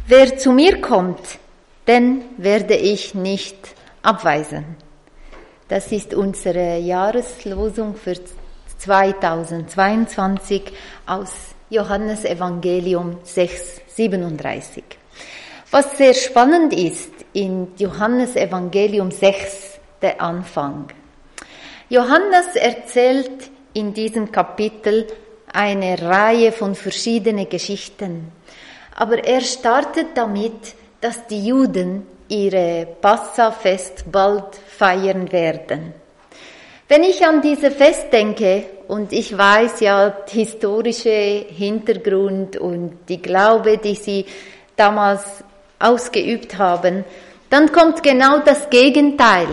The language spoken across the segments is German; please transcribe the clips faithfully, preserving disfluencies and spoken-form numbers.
wer zu mir kommt, den werde ich nicht abweisen. Das ist unsere Jahreslosung für zweitausendzweiundzwanzig aus Johannes Evangelium sechs siebenunddreißig. Was sehr spannend ist in Johannes Evangelium sechs, der Anfang. Johannes erzählt in diesem Kapitel eine Reihe von verschiedenen Geschichten. Aber er startet damit, dass die Juden ihre Passafest bald feiern werden. Wenn ich an dieses Fest denke, und ich weiß ja, der historische Hintergrund und die Glaube, die sie damals ausgeübt haben, dann kommt genau das Gegenteil.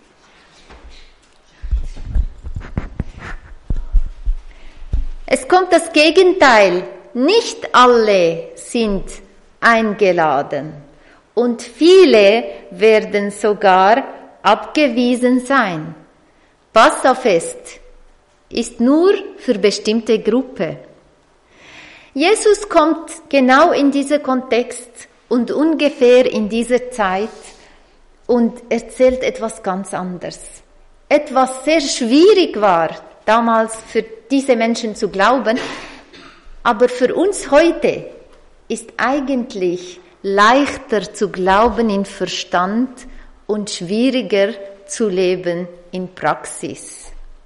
Es kommt das Gegenteil. Nicht alle sind eingeladen und viele werden sogar abgewiesen sein. Passafest ist nur für bestimmte Gruppe. Jesus kommt genau in diesen Kontext und ungefähr in dieser Zeit und erzählt etwas ganz anderes. Etwas sehr schwierig war damals für diese Menschen zu glauben, aber für uns heute ist eigentlich leichter zu glauben in Verstand und schwieriger zu leben in Praxis.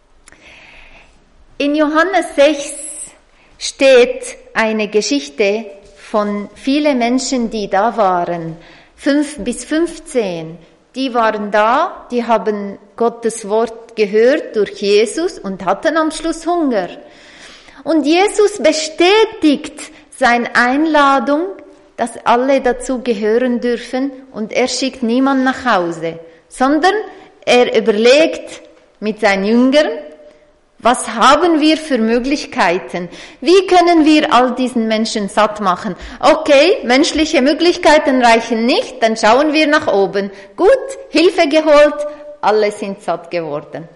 In Johannes sechs steht eine Geschichte von vielen Menschen, die da waren, fünf bis fünfzehn. Die waren da, die haben Gottes Wort gehört durch Jesus und hatten am Schluss Hunger. Und Jesus bestätigt seine Einladung, dass alle dazu gehören dürfen und er schickt niemand nach Hause, sondern er überlegt mit seinen Jüngern, was haben wir für Möglichkeiten? Wie können wir all diesen Menschen satt machen? Okay, menschliche Möglichkeiten reichen nicht, dann schauen wir nach oben. Gut, Hilfe geholt, alle sind satt geworden.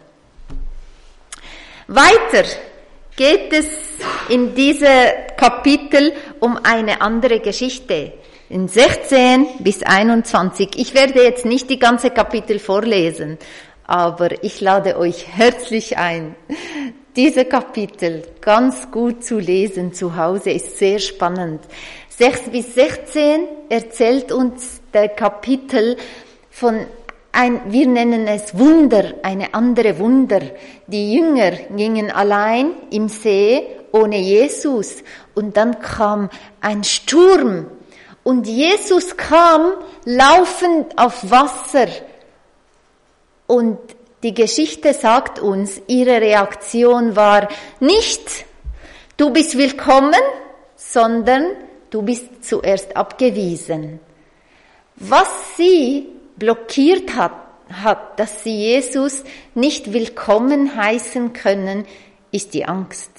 Weiter geht es in diesem Kapitel um eine andere Geschichte. In sechzehn bis einundzwanzig. Ich werde jetzt nicht die ganze Kapitel vorlesen, aber ich lade euch herzlich ein, diese Kapitel ganz gut zu lesen zu Hause, ist sehr spannend. sechs bis sechzehn erzählt uns der Kapitel von ein, wir nennen es Wunder, eine andere Wunder. Die Jünger gingen allein im See ohne Jesus und dann kam ein Sturm und Jesus kam laufend auf Wasser. Und die Geschichte sagt uns, ihre Reaktion war nicht, du bist willkommen, sondern du bist zuerst abgewiesen. Was sie blockiert hat, hat, dass sie Jesus nicht willkommen heißen können, ist die Angst.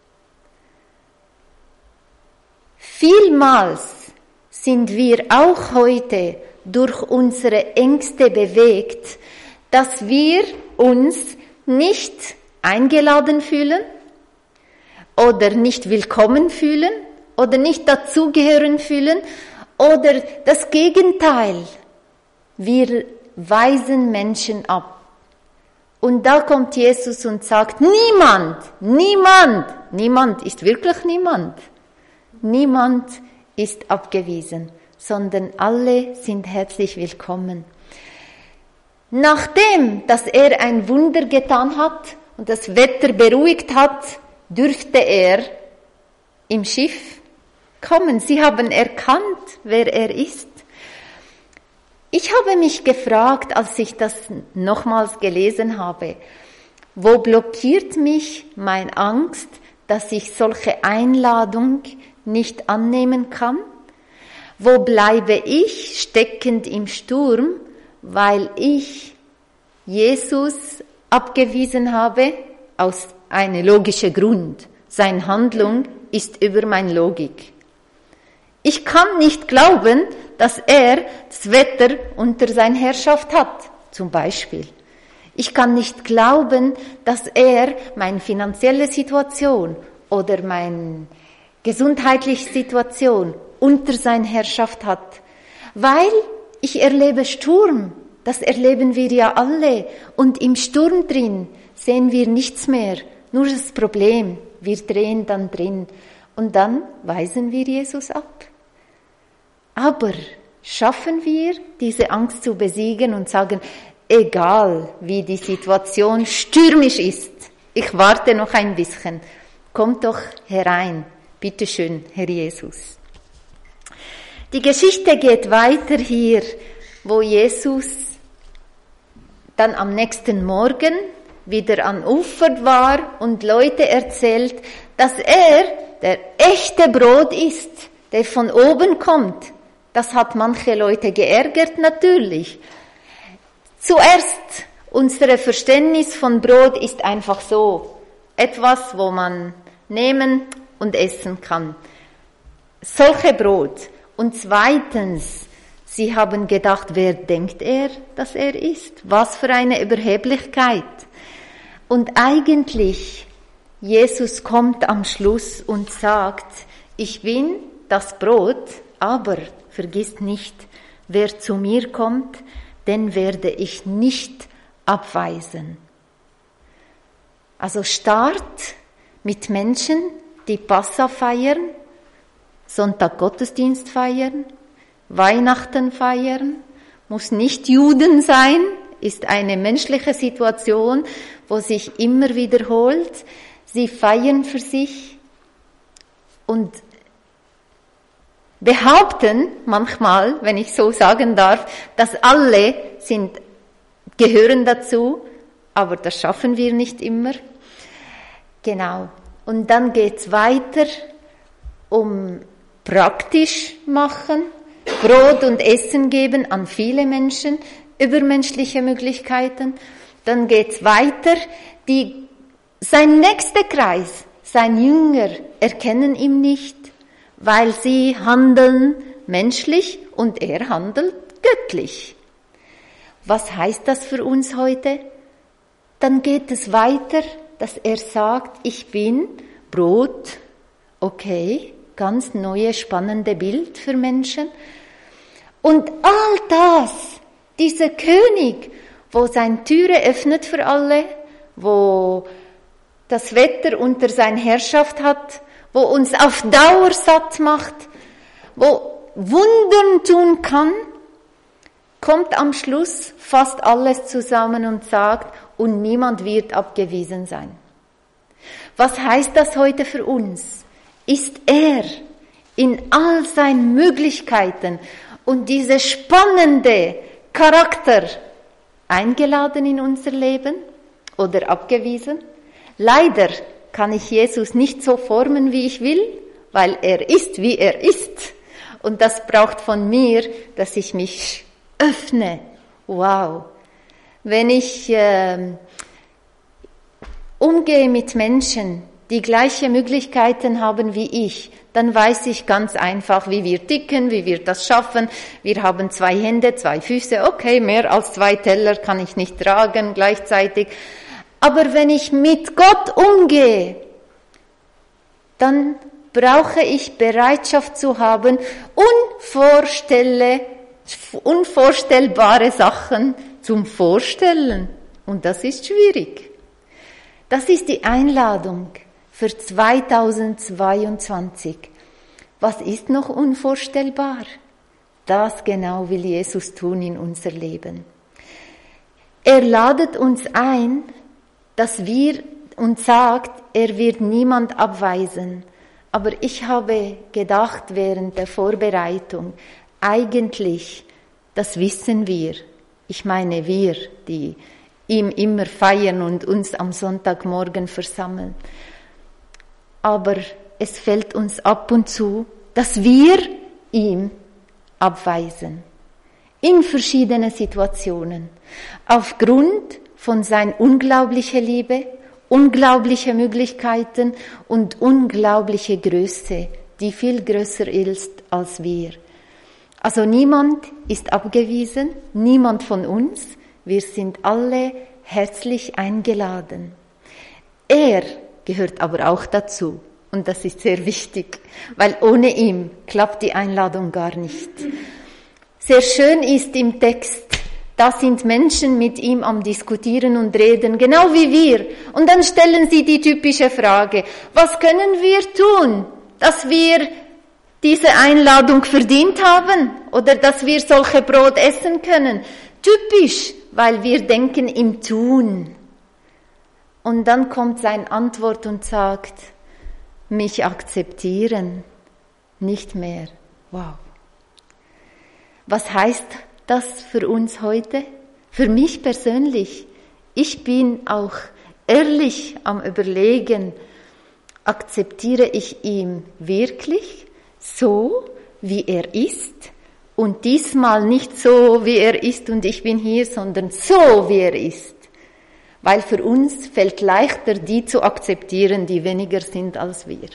Vielmals sind wir auch heute durch unsere Ängste bewegt, dass wir uns nicht eingeladen fühlen oder nicht willkommen fühlen oder nicht dazugehören fühlen oder das Gegenteil. Wir weisen Menschen ab. Und da kommt Jesus und sagt, niemand, niemand, niemand ist wirklich niemand. Niemand ist abgewiesen, sondern alle sind herzlich willkommen. Nachdem, dass er ein Wunder getan hat und das Wetter beruhigt hat, dürfte er im Schiff kommen. Sie haben erkannt, wer er ist. Ich habe mich gefragt, als ich das nochmals gelesen habe, wo blockiert mich meine Angst, dass ich solche Einladung nicht annehmen kann? Wo bleibe ich steckend im Sturm, weil ich Jesus abgewiesen habe aus einem logischen Grund. Seine Handlung ist über meine Logik. Ich kann nicht glauben, dass er das Wetter unter seiner Herrschaft hat, zum Beispiel. Ich kann nicht glauben, dass er meine finanzielle Situation oder meine gesundheitliche Situation unter seiner Herrschaft hat. Weil ich erlebe Sturm, das erleben wir ja alle. Und im Sturm drin sehen wir nichts mehr, nur das Problem. Wir drehen dann drin und dann weisen wir Jesus ab. Aber schaffen wir, diese Angst zu besiegen und sagen, egal wie die Situation stürmisch ist, ich warte noch ein bisschen, kommt doch herein, bitteschön, Herr Jesus. Die Geschichte geht weiter hier, wo Jesus dann am nächsten Morgen wieder an Ufer war und Leute erzählt, dass er der echte Brot ist, der von oben kommt. Das hat manche Leute geärgert, natürlich. Zuerst, unser Verständnis von Brot ist einfach so, etwas, wo man nehmen und essen kann. Solche Brot. Und zweitens, sie haben gedacht, wer denkt er, dass er ist? Was für eine Überheblichkeit. Und eigentlich, Jesus kommt am Schluss und sagt, ich bin das Brot, aber vergiss nicht, wer zu mir kommt, den werde ich nicht abweisen. Also Start mit Menschen, die Passa feiern, Sonntag Gottesdienst feiern, Weihnachten feiern, muss nicht Juden sein, ist eine menschliche Situation, wo sich immer wiederholt. Sie feiern für sich und behaupten manchmal, wenn ich so sagen darf, dass alle sind, gehören dazu, aber das schaffen wir nicht immer. Genau. Und dann geht's weiter um praktisch machen, Brot und Essen geben an viele Menschen, übermenschliche Möglichkeiten. Dann geht's weiter, die, sein nächster Kreis, sein Jünger, erkennen ihn nicht, weil sie handeln menschlich und er handelt göttlich. Was heißt das für uns heute? Dann geht es weiter, dass er sagt, ich bin Brot, okay, ganz neue, spannende Bild für Menschen. Und all das, dieser König, wo seine Türe öffnet für alle, wo das Wetter unter seiner Herrschaft hat, wo uns auf Dauer satt macht, wo Wundern tun kann, kommt am Schluss fast alles zusammen und sagt, und niemand wird abgewiesen sein. Was heißt das heute für uns? Ist er in all seinen Möglichkeiten und diese spannende Charakter eingeladen in unser Leben oder abgewiesen? Leider kann ich Jesus nicht so formen, wie ich will, weil er ist, wie er ist. Und das braucht von mir, dass ich mich öffne. Wow. Wenn ich äh, umgehe mit Menschen, die gleiche Möglichkeiten haben wie ich, dann weiß ich ganz einfach, wie wir ticken, wie wir das schaffen. Wir haben zwei Hände, zwei Füße, okay, mehr als zwei Teller kann ich nicht tragen gleichzeitig. Aber wenn ich mit Gott umgehe, dann brauche ich Bereitschaft zu haben, unvorstelle, unvorstellbare Sachen zum Vorstellen. Und das ist schwierig. Das ist die Einladung für zweitausendzweiundzwanzig. Was ist noch unvorstellbar? Das genau will Jesus tun in unser Leben. Er ladet uns ein, dass wir und sagt, er wird niemand abweisen. Aber ich habe gedacht während der Vorbereitung, eigentlich, das wissen wir. Ich meine wir, die ihm immer feiern und uns am Sonntagmorgen versammeln. Aber es fällt uns ab und zu, dass wir ihm abweisen. In verschiedenen Situationen. Aufgrund von seiner unglaublichen Liebe, unglaubliche Möglichkeiten und unglaubliche Größe, die viel größer ist als wir. Also niemand ist abgewiesen, niemand von uns. Wir sind alle herzlich eingeladen. Er gehört aber auch dazu. Und das ist sehr wichtig, weil ohne ihn klappt die Einladung gar nicht. Sehr schön ist im Text, da sind Menschen mit ihm am Diskutieren und Reden, genau wie wir. Und dann stellen sie die typische Frage, was können wir tun, dass wir diese Einladung verdient haben oder dass wir solche Brot essen können? Typisch, weil wir denken im Tun. Und dann kommt seine Antwort und sagt, mich akzeptieren, nicht mehr. Wow. Was heißt das für uns heute? Für mich persönlich. Ich bin auch ehrlich am Überlegen, akzeptiere ich ihn wirklich so, wie er ist? Und diesmal nicht so, wie er ist und ich bin hier, sondern so, wie er ist. Weil für uns fällt leichter, die zu akzeptieren, die weniger sind als wir.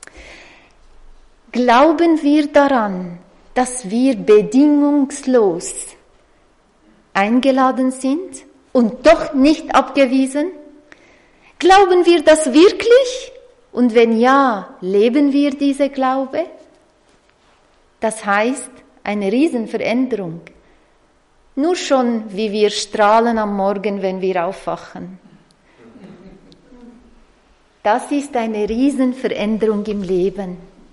Glauben wir daran, dass wir bedingungslos eingeladen sind und doch nicht abgewiesen? Glauben wir das wirklich? Und wenn ja, leben wir diese Glaube? Das heißt, eine Riesenveränderung. Nur schon, wie wir strahlen am Morgen, wenn wir aufwachen. Das ist eine Riesenveränderung im Leben.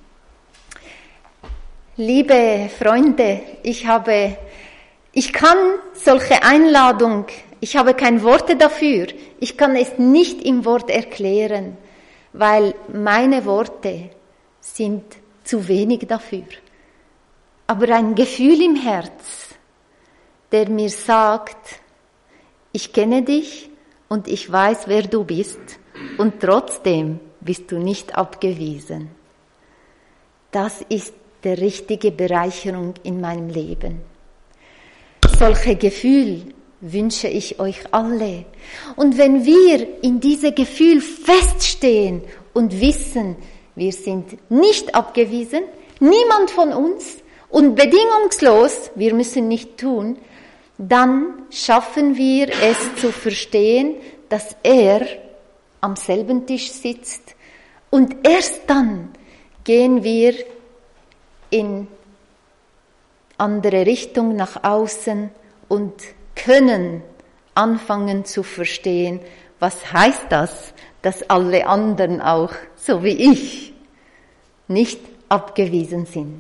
Liebe Freunde, ich habe, ich kann solche Einladung, ich habe keine Worte dafür, ich kann es nicht im Wort erklären, weil meine Worte sind zu wenig dafür. Aber ein Gefühl im Herz, der mir sagt, ich kenne dich und ich weiß, wer du bist und trotzdem bist du nicht abgewiesen. Das ist die richtige Bereicherung in meinem Leben. Solche Gefühle wünsche ich euch alle. Und wenn wir in diesem Gefühl feststehen und wissen, wir sind nicht abgewiesen, niemand von uns, und bedingungslos, wir müssen nicht tun, dann schaffen wir es zu verstehen, dass er am selben Tisch sitzt. Und erst dann gehen wir in andere Richtung nach außen und können anfangen zu verstehen, was heißt das, dass alle anderen auch, so wie ich, nicht abgewiesen sind.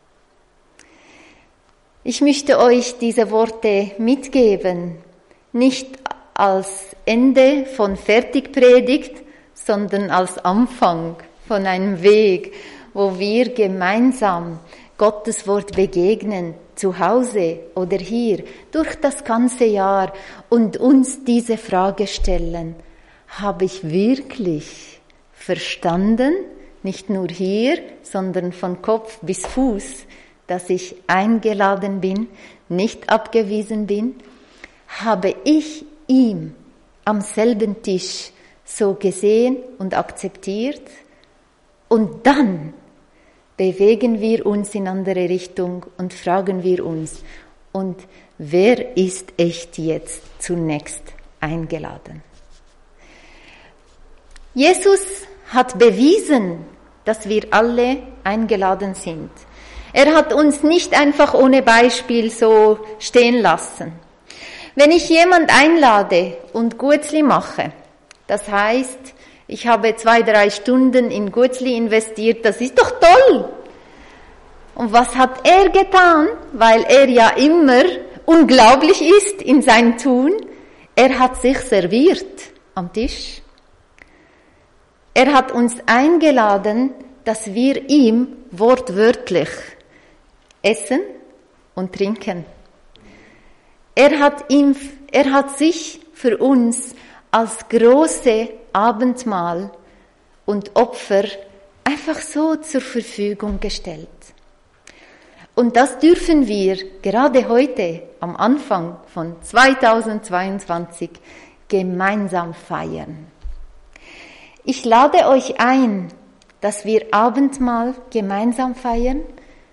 Ich möchte euch diese Worte mitgeben, nicht als Ende von Fertigpredigt, sondern als Anfang von einem Weg, wo wir gemeinsam Gottes Wort begegnen, zu Hause oder hier, durch das ganze Jahr und uns diese Frage stellen, habe ich wirklich verstanden, nicht nur hier, sondern von Kopf bis Fuß, dass ich eingeladen bin, nicht abgewiesen bin? Habe ich ihn am selben Tisch so gesehen und akzeptiert? Und dann bewegen wir uns in andere Richtung und fragen wir uns, und wer ist echt jetzt zunächst eingeladen? Jesus hat bewiesen, dass wir alle eingeladen sind. Er hat uns nicht einfach ohne Beispiel so stehen lassen. Wenn ich jemand einlade und Guetzli mache, das heißt, ich habe zwei, drei Stunden in Guetzli investiert, das ist doch toll. Und was hat er getan? Weil er ja immer unglaublich ist in seinem Tun. Er hat sich serviert am Tisch. Er hat uns eingeladen, dass wir ihm wortwörtlich essen und trinken. Er hat ihm, er hat sich für uns als große Abendmahl und Opfer einfach so zur Verfügung gestellt. Und das dürfen wir gerade heute am Anfang von zweitausendzweiundzwanzig gemeinsam feiern. Ich lade euch ein, dass wir Abendmahl gemeinsam feiern,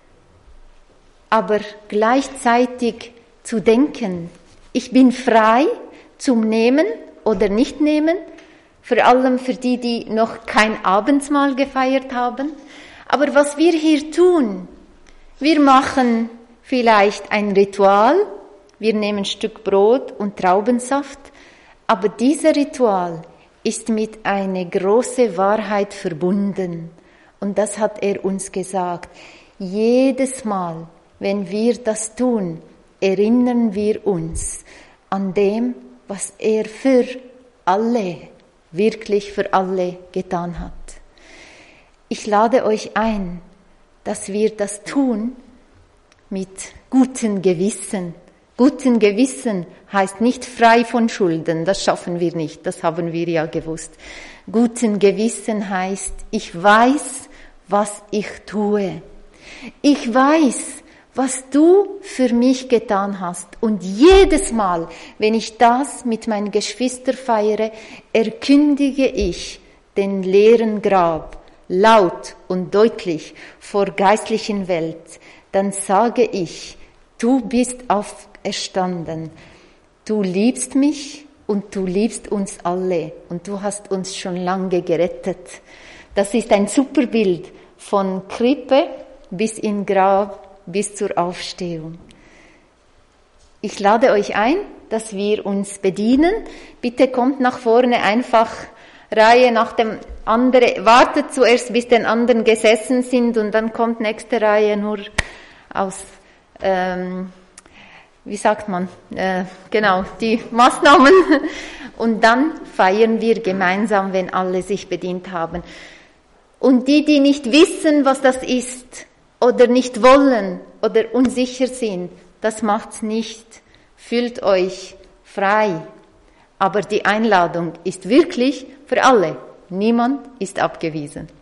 aber gleichzeitig zu denken, ich bin frei zum Nehmen oder nicht nehmen, vor allem für die, die noch kein Abendmahl gefeiert haben. Aber was wir hier tun, wir machen vielleicht ein Ritual, wir nehmen ein Stück Brot und Traubensaft, aber dieser Ritual ist mit einer großen Wahrheit verbunden. Und das hat er uns gesagt. Jedes Mal, wenn wir das tun, erinnern wir uns an dem, was er für alle, wirklich für alle getan hat. Ich lade euch ein, dass wir das tun mit gutem Gewissen. Guten Gewissen heißt nicht frei von Schulden, das schaffen wir nicht, das haben wir ja gewusst. Guten Gewissen heißt, ich weiß, was ich tue. Ich weiß, was du für mich getan hast. Und jedes Mal, wenn ich das mit meinen Geschwistern feiere, erkündige ich den leeren Grab laut und deutlich vor geistlichen Welt. Dann sage ich, du bist auferstanden. Du liebst mich und du liebst uns alle. Und du hast uns schon lange gerettet. Das ist ein super Bild von Krippe bis in Grab, bis zur Aufstehung. Ich lade euch ein, dass wir uns bedienen. Bitte kommt nach vorne, einfach Reihe nach dem anderen. Wartet zuerst, bis den anderen gesessen sind und dann kommt nächste Reihe nur aus, ähm, wie sagt man, äh, genau, die Maßnahmen. Und dann feiern wir gemeinsam, wenn alle sich bedient haben. Und die, die nicht wissen, was das ist, oder nicht wollen, oder unsicher sind, das macht's nicht. Fühlt euch frei. Aber die Einladung ist wirklich für alle. Niemand ist abgewiesen.